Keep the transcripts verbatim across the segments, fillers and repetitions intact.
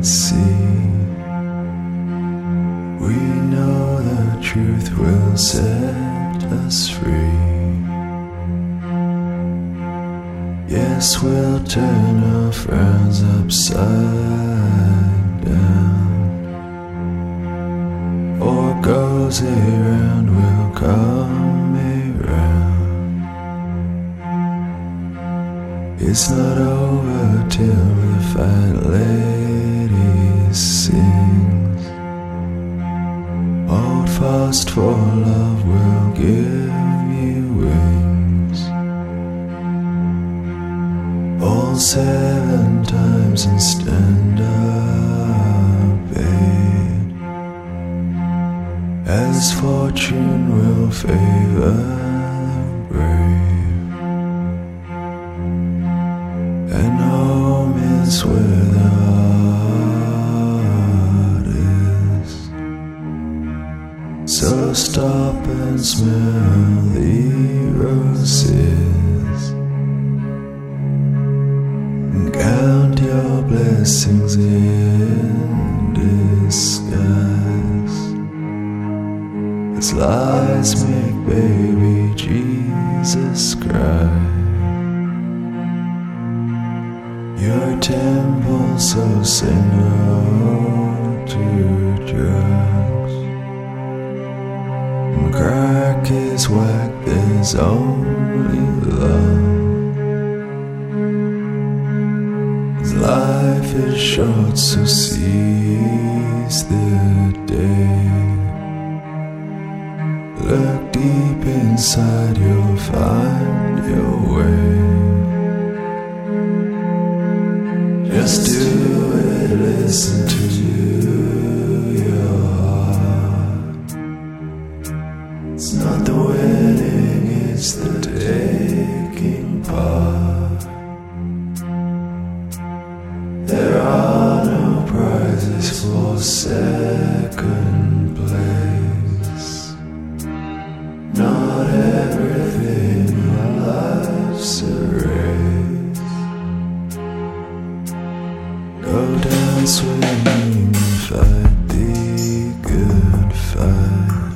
can't see. We know the truth will set us free. Yes, we'll turn our frowns upside down. What goes around will come around. It's not over till the fat lady sings. Hold fast, for love will give you wings. All seven times and stand up, babe, as fortune will favor the brave. And home is where the heart is. So stop and smell the roses. Count your blessings in disguise. As lies make baby Jesus cry. Your temple, so say no to drugs. And crack is whack, there's only love. Life is short, so seize the day. Look deep inside, you'll find your way. Just do it, listen to your heart. It's not the winning, it's the taking part. There are no prizes for second place. Not everything in life's a race. Go down swinging, fight the good fight.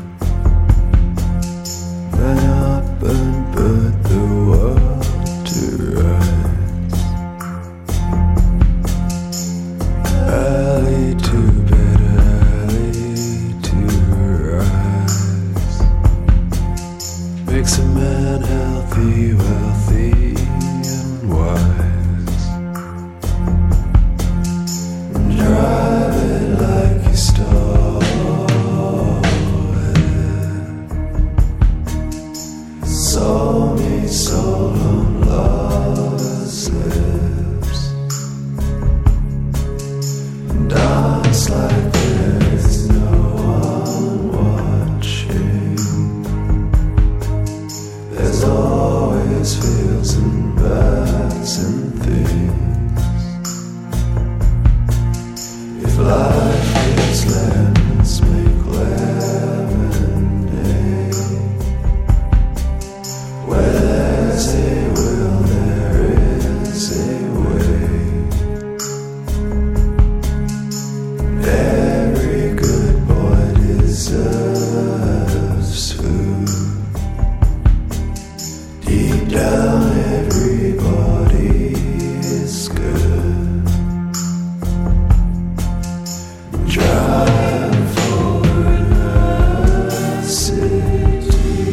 Run up and put the world to rights. Early to bed, early to rise. Makes a man healthy, wealthy and wise. And drive it like you stole it. Soul meets soul on lovers' lips. Dance like there is no one watching. There's always fields and birds and things. If life gives lemons, make lemonade. Where there's a will, there is a way. Every good boy deserves food. Deep down everybody is good. Drive forward the city.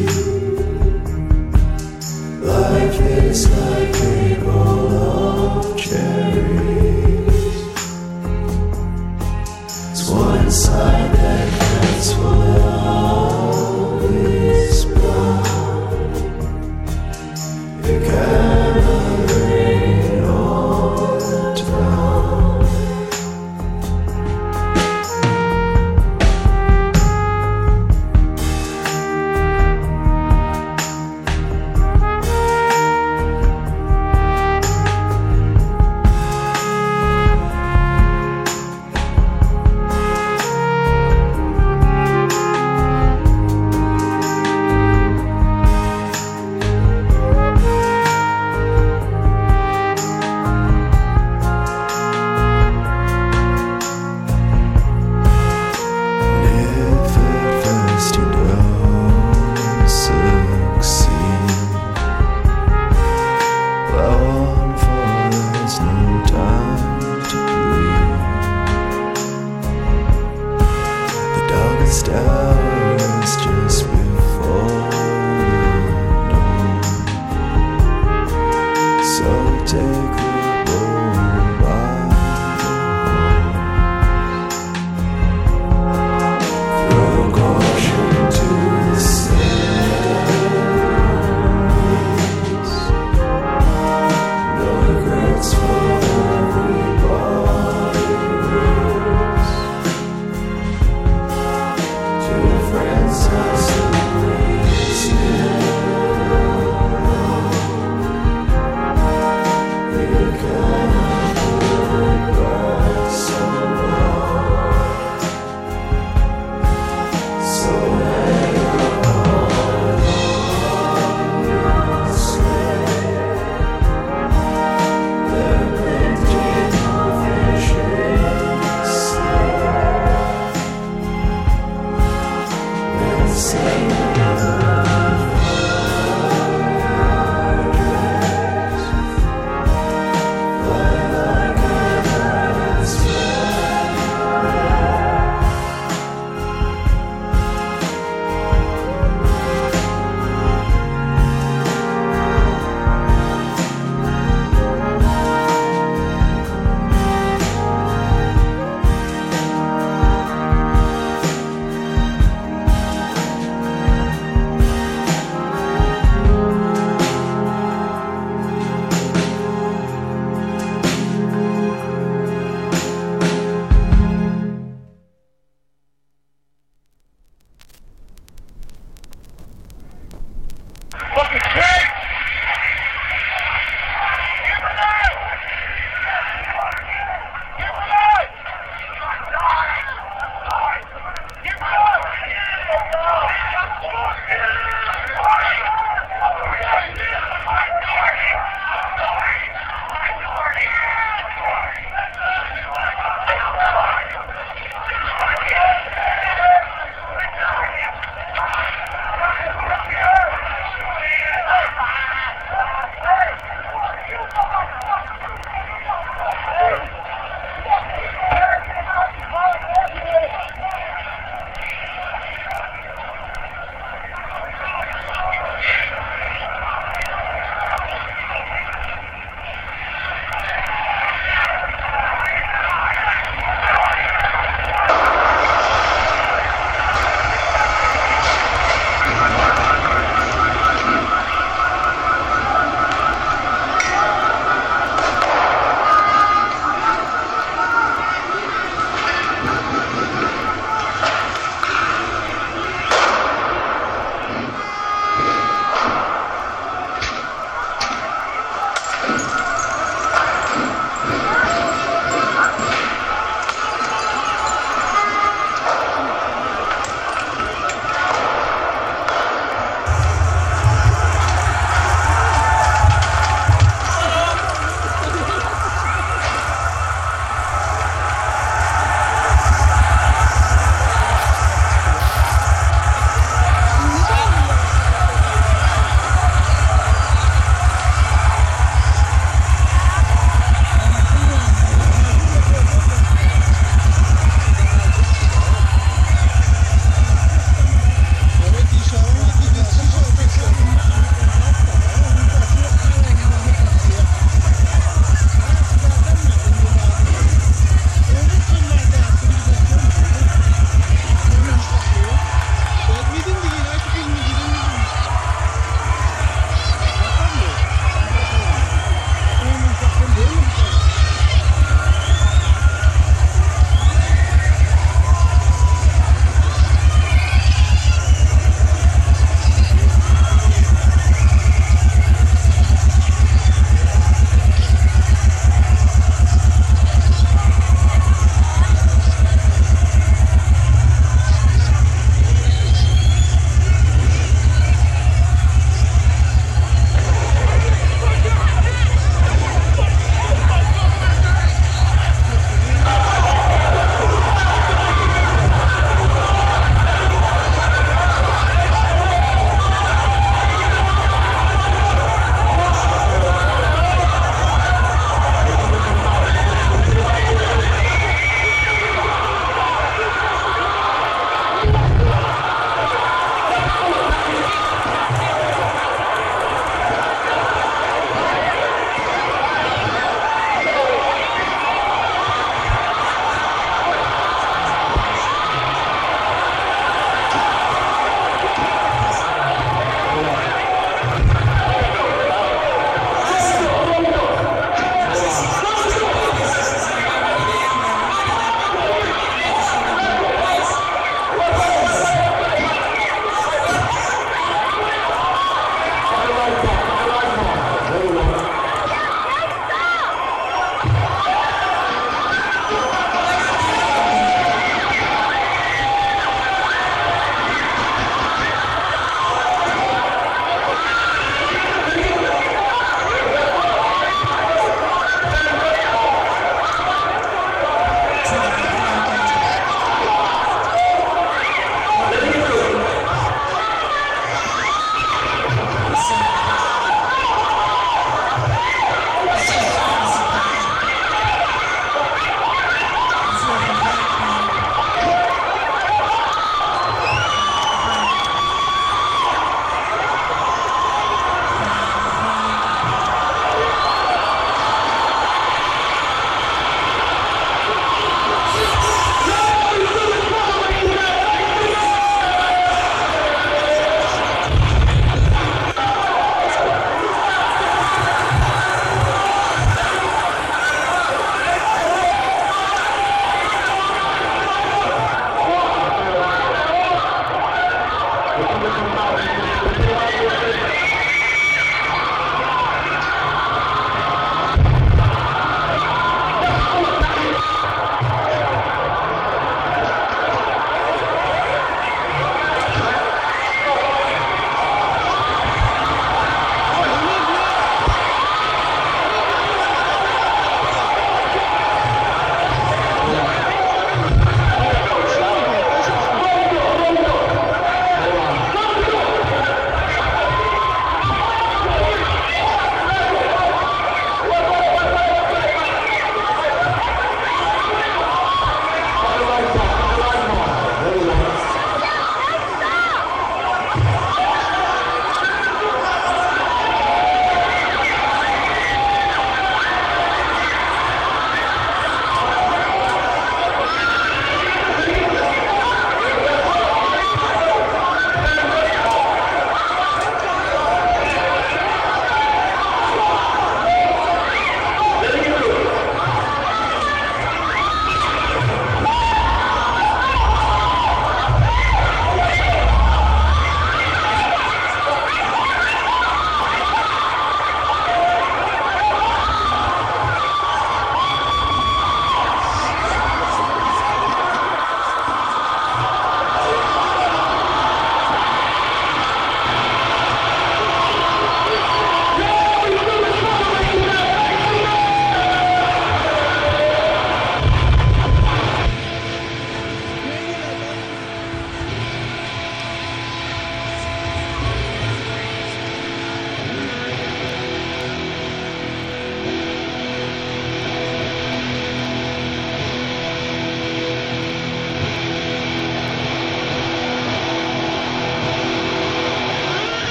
Life is like a bowl of cherries. It's one side that counts for love is blind. It cannot rain all the time.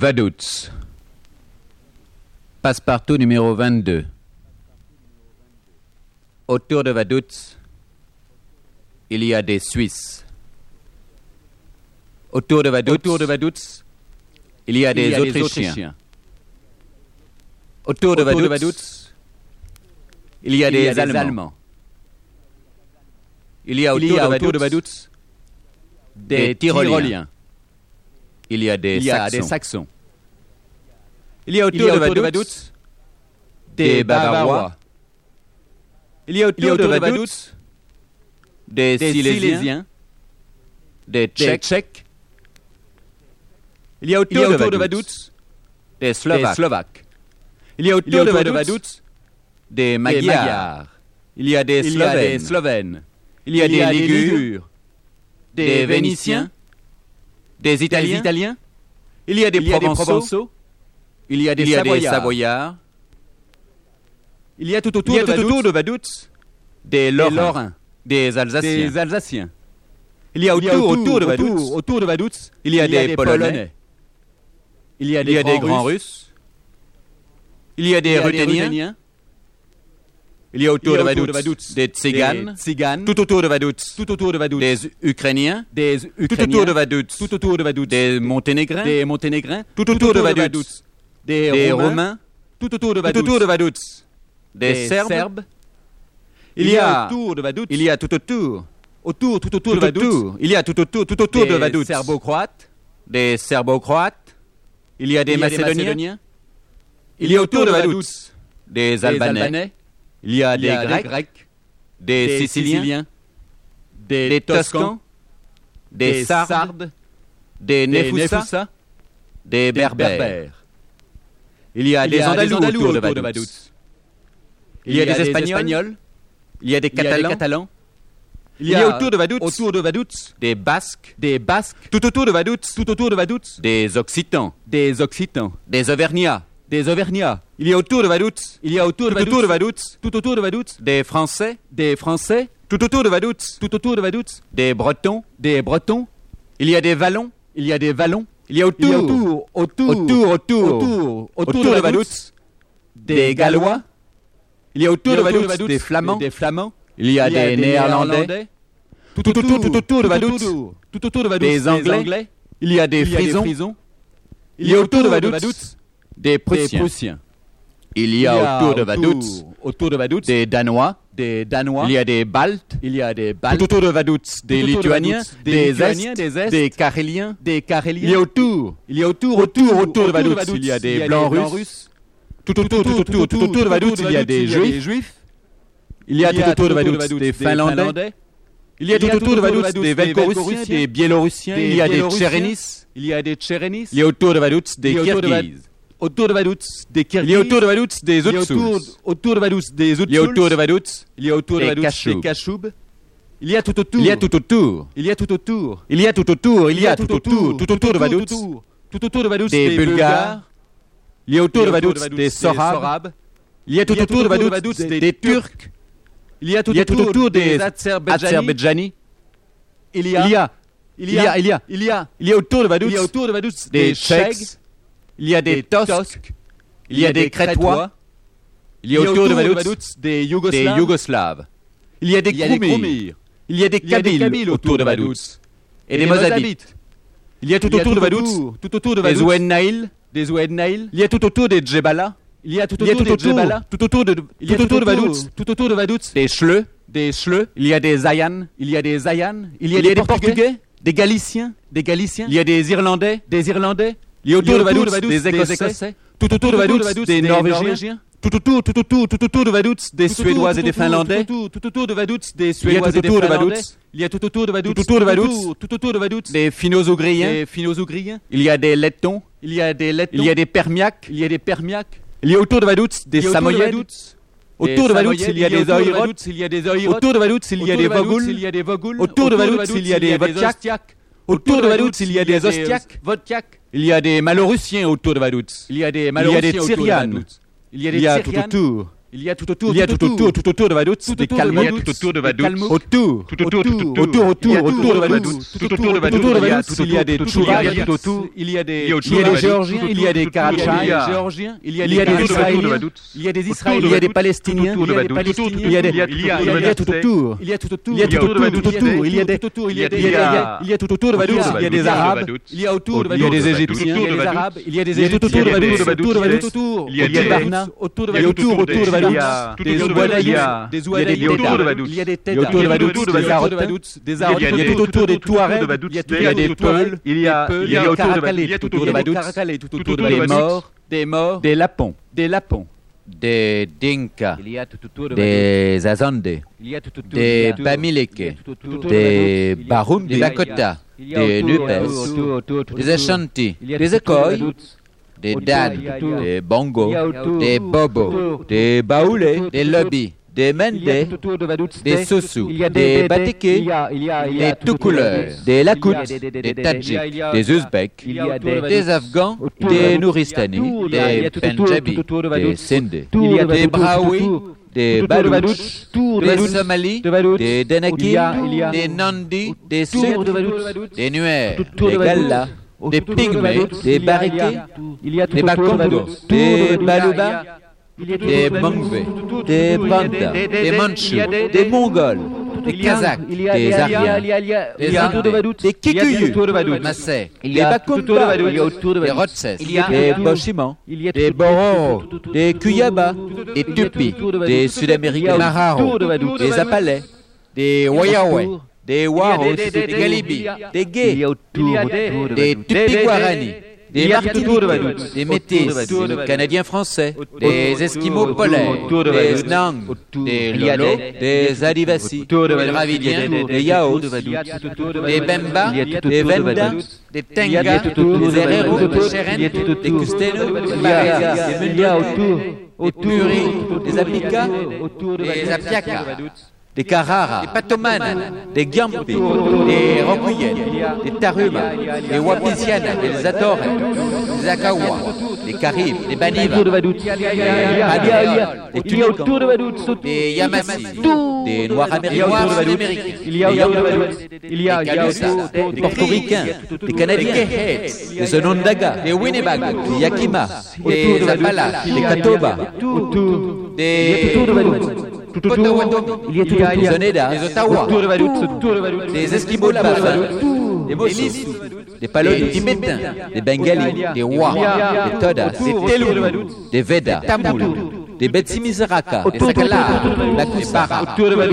Vaduz. Passepartout numéro vingt-deux. Autour de Vaduz, il y a des Suisses. Autour de Vaduz, Autour de Vaduz il y a des, il y a Autrichiens. des Autrichiens. Autour de Vaduz, Autour de Vaduz il y a, il des, y a des Allemands. Allemands. Il y a autour, il y a de, autour Vaduz, de Vaduz des, des Tyroliens. Tyroliens. Il y a des, il y a Saxons. des Saxons. Il y a autour, il y a autour de, Vaduz, de Vaduz des Bavarois. Il y a autour, il y a autour de, Vaduz de Vaduz des, des Silésiens, Silésiens, des Tchèques. Tchèques. Il y a autour, il y a autour de, Vaduz, de Vaduz des Slovaques. Des Slovaques. Il y a autour, il y a autour de, de Vaduz des Magyars. Des Magyars. Il y a des il Slovènes. Y a des Slovènes. Il y a, il y a des, des Ligures, des, des Vénitiens, des Italiens. Des Italiens. Il y a des il Provençaux. Y a des Provençaux. Il y a des, il y a Savoyards. des Savoyards. Il y a tout autour, il y a de, tout autour de Vaduz des Lorrains, des, Lorrains, des Alsaciens. Des Alsaciens. Il y a autour, il y a autour, autour de Vaduz, autour, autour de Vaduz, il y a, il y a des, des Polonais. Polonais. Il y a des, il y a des grands Russes. Russes. Il y a des Ruthéniens. Il y a autour, il y a autour de, Vaduz, de Vaduz des Tziganes. Tziganes. Tout autour de Vaduz. Tout autour de Vaduz. Des Ukrainiens. Des Ukrainiens. Tout autour de Vaduz. Tout autour de Vaduz. Des Monténégrins. Des Monténégrins. Tout autour de Vaduz. Des, des Romains. Romains. Tout autour de Vaduz. Tout autour de Vaduz. Des, des Serbes. Serbes. Il, il y a autour de Vaduz. Il y a tout autour. Autour, tout autour tout de Vaduz. Autour. Il y a tout autour, tout autour des de Vaduz. Des Serbo-Croates. Des Serbo-Croates. Il y a des, il y a Macédoniens. des Macédoniens. Il y a autour de Vaduz des, des Albanais. Albanais. Il y a, il y a des, Grecs, des Grecs, des, des Siciliens, Siciliens, des, des Toscans, des, des Sardes, Sardes, des Néfusa, des, des Berbères. Berbères. Il y a il des Andalous autour, autour de Vaduz. Vaduz. Il, il y a, y a des, Espagnols, Espagnols, il y a des Catalans, il y a, des Catalans. Il y a, il y a autour de Vaduz, autour de Vaduz des Basques, des Basques, tout autour de Vaduz, tout autour de Vaduz des Occitans, des Occitans, des Auvergnats. Des Auvergnats. Il y a autour de Vaduz. Il y a autour de Vaduz. Tout autour de Vaduz. Tout autour de Vaduz. Des Français. Des Français. Tout autour de Vaduz. Tout autour de Vaduz. Des Bretons. Des Bretons. Il y a des Wallons. Il y a des Wallons. Il y a autour. Il y a autour. Autour. Autour. Autour. Autour. Autour de Vaduz. Des Gallois. Il y a autour de Vaduz des Flamands. Des Flamands. Il y a des Néerlandais. Tout autour. Tout autour de Vaduz. Tout autour de Vaduz. Des Anglais. Il y a des Frisons. Il y a autour de Vaduz des Prussiens. des Prussiens. Il y a, il y a autour de Vaduz, autour de Vaduz des Danois, des Danois. Il y a des Baltes, il y a des Baltes. Tout autour de Vaduz des Lituaniens, des, des Est, des Est, des Caréliens, des Caréliens. Il y a autour, il y a autour, autour, autour de Vaduz, il y a des Blancs Russes. Tout autour, tout autour, tout autour de Vaduz, il y a des Juifs. Il y a tout autour de Vaduz des Finlandais. Il y a tout autour de Vaduz des Vélorussiens, des Biélorussiens. Il y a des Tchérénis. Il y a des Tchérénis. Il y a autour de Vaduz des Kirghizes. Autour de Vaduz des Kirghizes. Il y a autour de Vaduz des Outsoul. Autour de Vaduz des Outsoul. Il y a autour de Vaduz. Il y a autour de Vaduz des Kachoub. Il y a tout autour. Il y a tout autour. Il y a tout autour. Il y a tout autour. Il y a tout autour. Tout autour de Vaduz. Tout autour de Vaduz des Bulgares. Il y a autour de Vaduz des Sorabes. Il y a tout autour de Vaduz des Turcs. Il y a tout autour des Azerbaïdjanis. Il y a il y a il y a il y a il y a il y a autour de Vaduz. Il y a autour de Vaduz des Tchèques. Il y a des Tosques, il y a des Crétois, il y a autour de Vaduz des Yougoslaves, il y a des Kroumirs, il y a des Kabyles autour de Vaduz, et des Mozabites. Il y a tout autour de Vaduz, tout autour de Vaduz, des Oued Naïl, des Oued Naïl. Il y a tout autour des Djebala, il y a tout autour des Djebala, tout autour de, tout autour de Vaduz, tout autour de Vaduz, des Schleux, des Schleux. Il y a des Ayans, il y a des Ayans, il y a des Portugais, des Galiciens, des Galiciens. Il y a des Irlandais, des Irlandais. Il y a autour de Vaduz des Écossais, tout autour de Vaduz des Norvégiens, tout autour, tout autour, tout autour de Vaduz des Suédois et des Finlandais, tout autour de Vaduz des Suédois et des Finlandais. Il y a tout autour de Vaduz, tout autour de Vaduz, tout autour de Vaduz des Finno-Ougriens, des Finno-Ougriens. Il y a des Lettons, il y a des Lettons, il y a des Permiaques, il y a des Permiaques. Il y a autour de Vaduz des Samoyèdes. Autour de Vaduz, il y a des Oïrotes, il y a des Oïrotes. Autour de Vaduz, il y a des Vogouls, il y a des Vogouls. Autour de Vaduz, il y a des Vodkiaks. Autour de Vaduz, il y a des Ostiaks, Vodkiaks. Il y a des Malorussiens autour de Vaduz. Il y a des Malorusses, il y a des Syrianes. Il y a des Syrianes. Tout autour. Il y a tout autour, il y a tout autour, tout autour de Vaduz, des Kalmouks, tout autour de Vaduz, autour, tout autour, tout autour, autour, autour, autour de Vaduz, tout autour de Vaduz, il y a des Touchouvages, il y a des Géorgiens, il y a des Karachay, il y a des Israéliens, il y a des Israéliens, il y a des Palestiniens, il y a des Palestiniens, il y a des, il y a tout autour, il y a tout autour, il y a tout autour, tout autour, il y a des, il y a des, il y a tout autour de Vaduz, il y a des Arabes, il y a autour de Vaduz, il y a des Égyptiens, il y a des Arabes, il y a des Égyptiens, autour de Vaduz, autour de Vaduz, autour, il y a des Barna, autour de Vaduz, autour, autour de Vaduz, des Ouadaliens, des Ouadaliens, il y a des têtes, autour de Vaduz, des Arotins, des Arotins, il y a tout autour des Touaregs, il y a des Peuls, il y a il y a autour de Vaduz, tout autour de Vaduz, des morts, des morts, des Lapons, des Lapons, des Dinka, des Azande, des Bamileke, des Baroum, des Lakota, des Nupes, des Ashanti, des Ekoy, des Dan, des Bongo, des Bobo, des Baoulé, des Lobby, des Mende, des Sossou, des Bateke, des Toucouleurs, des Lakoutes, des Tadjiks, des Ouzbeks, des Afghans, des Nouristani, des Pendjabis, des Sindhi, des Brahoui, des Balouches, des Somalis, des Denaki, des Nandi, des Sikhs, des Nuer, des Gallas, des Pygmées, des Bariqués, des Bakongo, des Baluba, des Mongvé, des Banda, des Mandchous, des Mongols, des Kazakhs, des Aryens, des Andés, des Kikuyus, des Massais, des Bakumba, des Rotses, des Boshimans, des Bororo, des Kuyaba, des Tupis, des Sud-Américains, des Mararo, des Apalais, des Wayawe, des Waros, des Galibis, des Gays, des Tupi-Guarani, des Martiniquais, des Métis, des Canadiens français, des Esquimaux polaires, des Nang, des Lolo, des Adivasi, des Dravidiens, des Yaos, des Bemba, des Venda, des Tenga, des Herero, des Cheren, des Custeno, des Barésias, des Mundia, des Puri, des Apika, des Apiaka, des Carrara, des Patomanes, des Gyampi, des Rokuyen, des Taruma, des Wapisiana, des Zadore, des Akawa, des Caribes, des Baniva, des Padioles, des Tunicans, des Yamassi, des Noirs américains, des Galusa, des Portoricains, des Canadiens, des Onondaga, des Winnebago, des Yakima, des Appalaches, des Katoba, des Potawatomi, des Oneida, des Ottawa, des Esquimaux de Baffin, des Mossos, des Palais tibétains, des Bengalis, des Wa, des Todas, des Telou, des Vedas, Tamoul, des Betsimisaraka, des Sakala, la Kusara,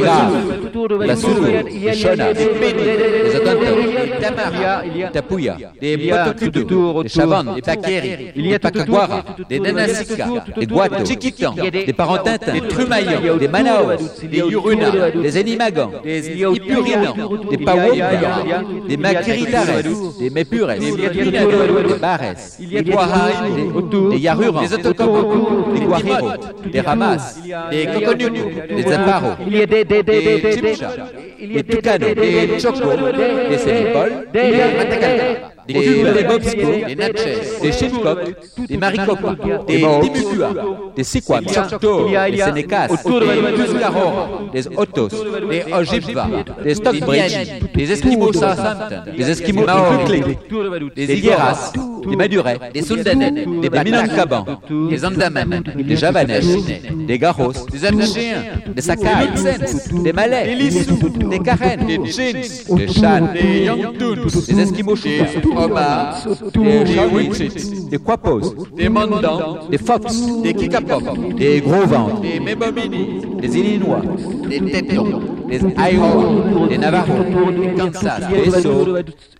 Gav, la Soulou, des Shona, des Péni, des Otonto, des Tamara, des Tapuya, des Botokudo, des Chavan, des Pakeri, des Pakaguara, des Nanasika, des Guato, Chiquitan, des Parentintins, des Trumaillans, des Manaos, des Yuruna, des Enimagans, des Ipurinans, des Pawomba, des Makiritares, des Mepures, des Bares, des Guahaï, des Yarurans, des Otokobos, des Guariro, des Ramas, des Kokonunu, des Aparo, des Chipcha, des Tucano, des Choco, des Sémipol, des Matagalpa, des Bobsco, des Natchez, des Chipkok, des Maricopa, des Timutua, des Siquam, des Senecas, des Tuscarora, des Otos, des Ojibwa, des Stockbridge, des Esquimaux Southampton, des Esquimaux Maori, des Igueras, des Madurais, des Sundanais, des Minangkabans, des Andaman, des Javanais, des Garos, des Abchéens, des Sakai, des Malais, des Lissous, des Karen, des Jins, des Chan, des Yangtuns, des Esquimaux Chouas, Omar, des Wichits, des Quapos, des Mandans, des Fox, des Kikapop, des Gros Ventres, des Mebomini, des Illinois, des Tétons, des Iowa, des Navajos, des Kansas, des Sauts,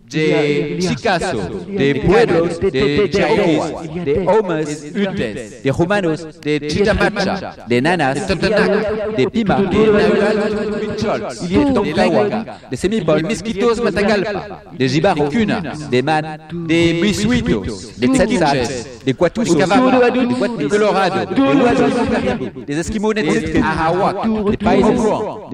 des Chickasaw, des Pueblos, des Cherokees, des Homes Utes, des Humanos, des Chitamacha, des Nanas, des Totonac, des Pima, des Nahual, Huichol, des Tonkawa, des Semipol, des Miskitos Matagalpa, des Jibaros, des Kuna, des Man, des Misuitos, des Tsetsats, des Quatus, des Cavara, des Colorado, des Oiseaux, des Esquimaux Netsit, Arawak, des Païsans, des Lutani,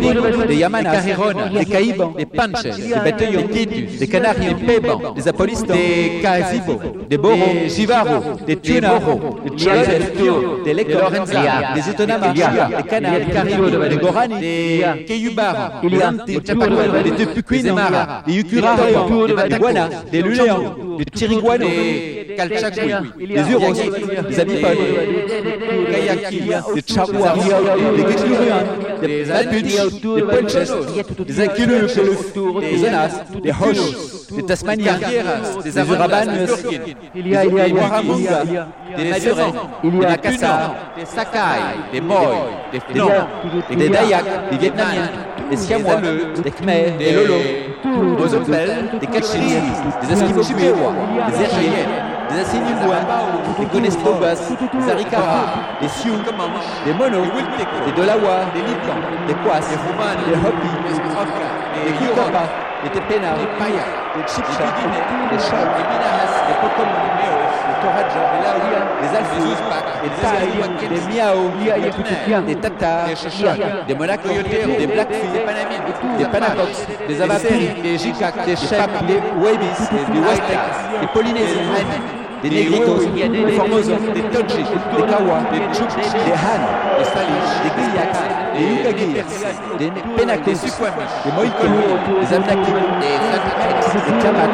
des Yamanas, des Caïbans, des Panches, des Bateyons, des Titus, des Canarios, des Pébans, des Apolistans, des Cazibos, des Boros, des Givaros, des Tunas, des Cholotes, des Lectors, des Itonamas, des Canards, des Caribes, des Gorani, des Keyubars, des Chapacuas, des Tepuquins, des Maras, des Yucuras, des Guanas, des Luléans, des Chiriguanos, des Calchacouis, des Uros, des Abipodes, des Kayakis, des Chapois, des Guécluruans, des Lapuches, des Ponches, des Aquilus, des Anas, des Hoches, des Tasmaniens, des Arabanes, des Waramunga, des Madurets, des Macassars, des Sakai, des Moy, des Fnons, des Dayak, des Vietnamiens, des Siamois, des Khmers, des Lolos, des Ompels, des Kachis, des Esquimaux chippewa, des Hergés, des Assinibois, des Conestobas, des Arikara, des Sioux, des Monos, des Delawa, des Liplans, des Kwas, des Hopi, des Kukapa, des Tepena, des Paya, des Chipcha, des Chab, des Minaras, des Pokomon, des Toraja, des Laouia, des Alfous, des Taï, des Miao, des Tatars, des Monaco, des Blackfeet, des Panacox, des Avapis, des Jikak, des Chèques, des Wabis, des Wasteks, des Polynésiens, des Negritos, des Formosons, des Todjis, des Kawa, des Tchouk, des Han, des Salish, des Guyaks, des Yukagir, des Penacos, des Moïkomis, des Amnaki, des Kamats,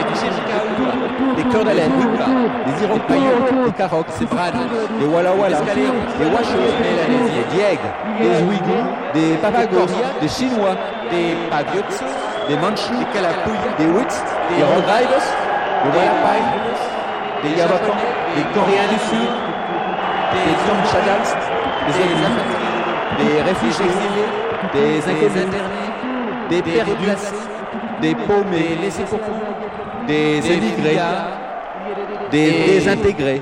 des Cœurs d'Haleine, des Iroquois, des Karoks, des Brad, des Walla Walla, des Wachos, des Diègues, des Ouïghours, des Papagos, des Chinois, des Pagiots, des Manchus, des Calapouilles, des Wits, des Rodraivos, des Wallapai, des Yavapans, des Coréens du Sud, des Kamchadals, des Amis, des réfugiés, des inconnus, des perdus, des paumés, des émigrés, des désintégrés,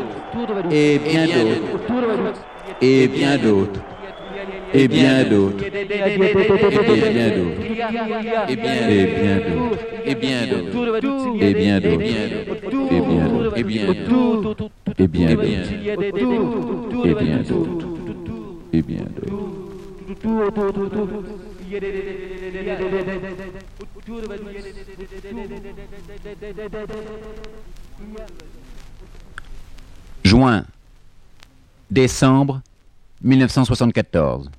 et bien d'autres, et bien d'autres. Et bien d'autres, et bien d'autres, et bien d'autres, et bien d'autres, et bien d'autres, et bien d'autres, et bien d'autres, et bien d'autres, et bien d'autres, et bien d'autres. Juin, décembre mille neuf cent soixante-quatorze.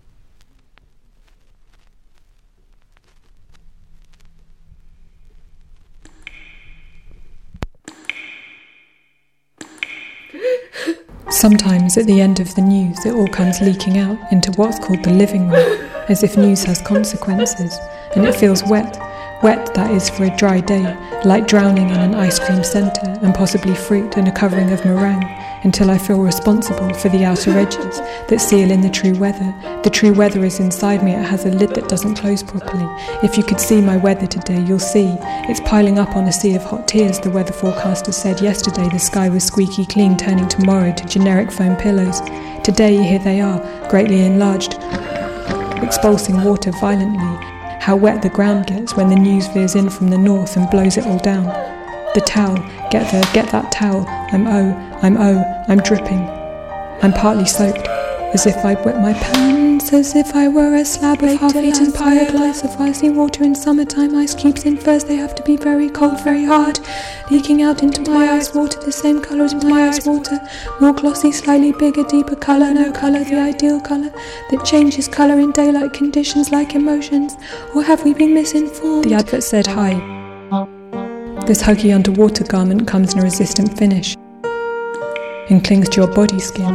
Sometimes at the end of the news it all comes leaking out into what's called the living room, as if news has consequences, and it feels wet, wet that is for a dry day, like drowning in an ice cream centre and possibly fruit and a covering of meringue, until I feel responsible for the outer edges that seal in the true weather. The true weather is inside me, it has a lid that doesn't close properly. If you could see my weather today, you'll see it's piling up on a sea of hot tears. The weather forecaster said yesterday the sky was squeaky clean, turning tomorrow to generic foam pillows. Today, here they are, greatly enlarged, expulsing water violently. How wet the ground gets when the news veers in from the north and blows it all down. The towel, get there, get that towel. I'm oh, I'm oh, I'm dripping. I'm partly soaked, as if I'd wet my pants, as if I were a slab of half-eaten pie, a glass of icy water in summertime. Ice cubes in first, they have to be very cold, very hard, leaking out into my ice water, the same colour as my ice water, more glossy, slightly bigger, deeper colour, no colour, the ideal colour, that changes colour in daylight conditions like emotions, or have we been misinformed? The advert said, hi. This huggy underwater garment comes in a resistant finish and clings to your body skin.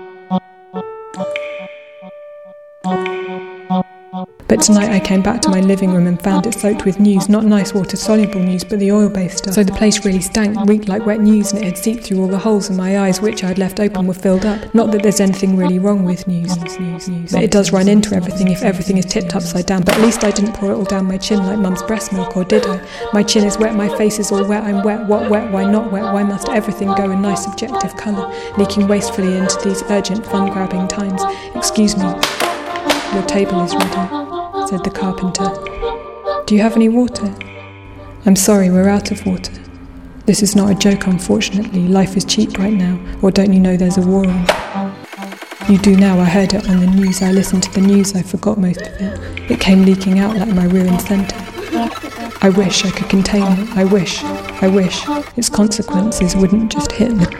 But tonight I came back to my living room and found it soaked with news, not nice water-soluble news, but the oil-based stuff. So the place really stank, reeked like wet news, and it had seeped through all the holes in my eyes, which I had left open, were filled up. Not that there's anything really wrong with news, news, news. But it does run into everything if everything is tipped upside down. But at least I didn't pour it all down my chin like mum's breast milk, or did I? My chin is wet, my face is all wet, I'm wet, what wet, why not wet, why must everything go in nice subjective colour, leaking wastefully into these urgent, fun-grabbing times? Excuse me, your table is ready, said the carpenter. Do you have any water? I'm sorry, we're out of water. This is not a joke, unfortunately. Life is cheap right now, or don't you know there's a war on? You do now, I heard it on the news. I listened to the news, I forgot most of it. It came leaking out like my ruined centre. I wish I could contain it. I wish, I wish its consequences wouldn't just hit me.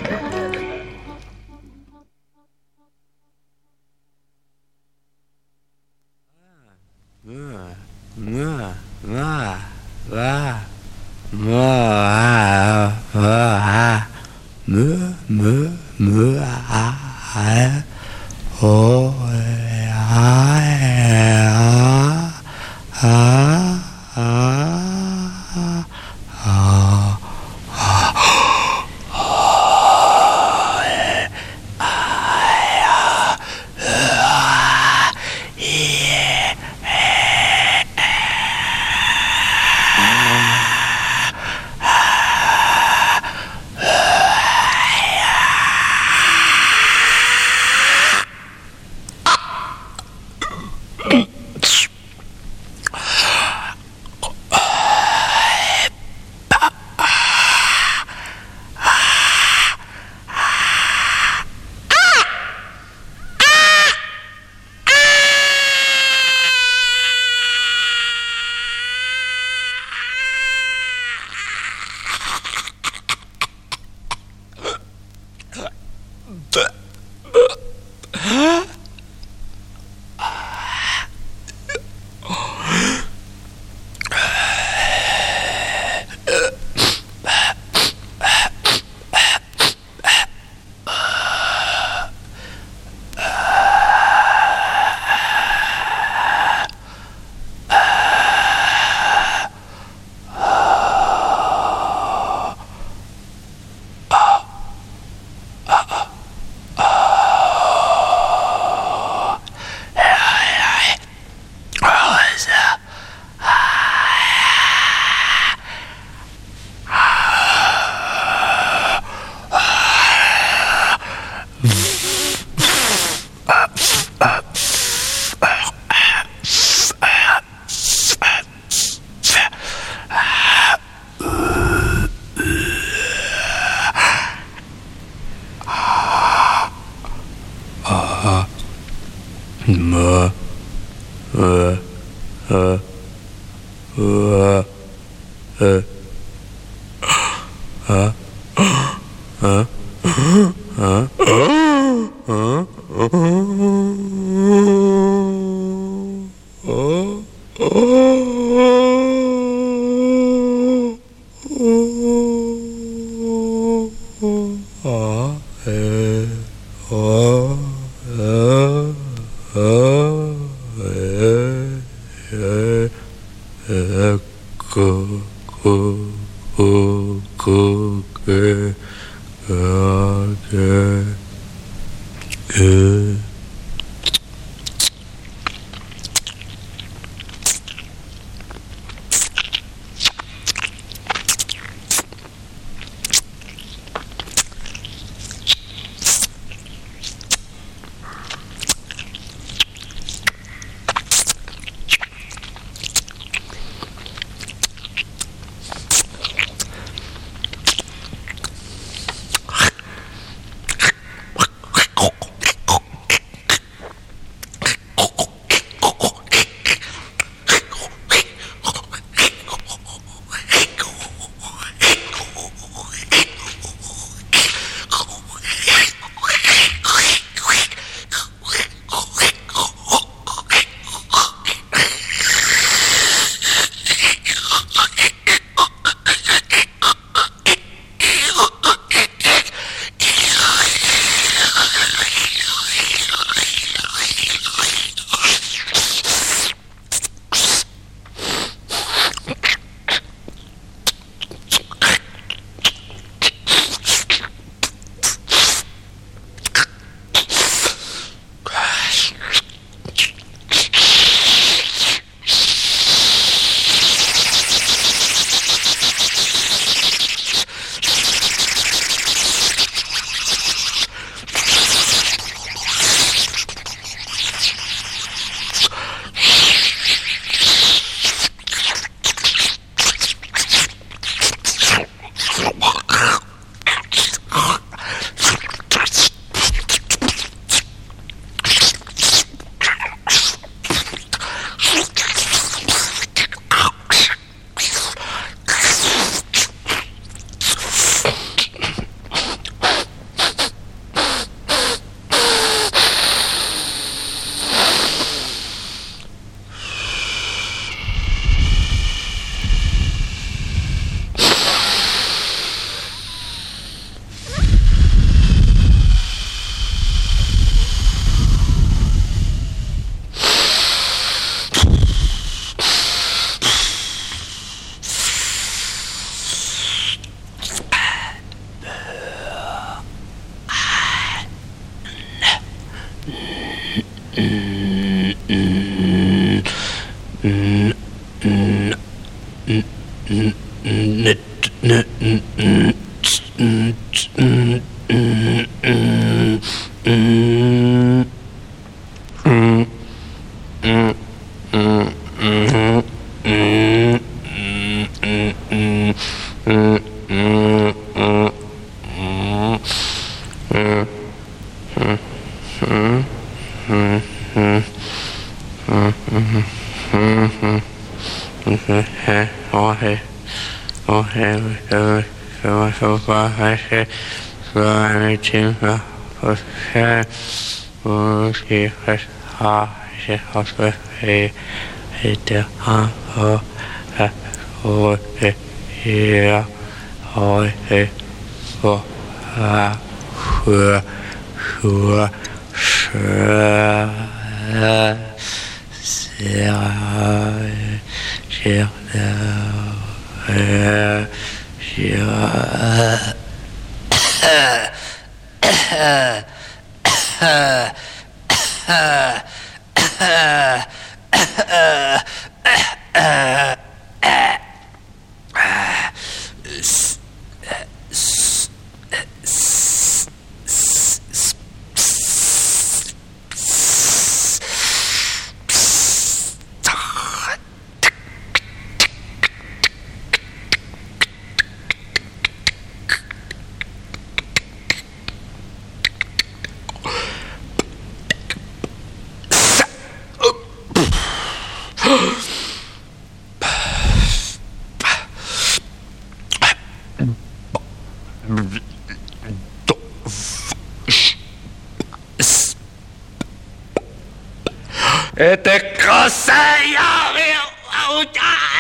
Et te conseille à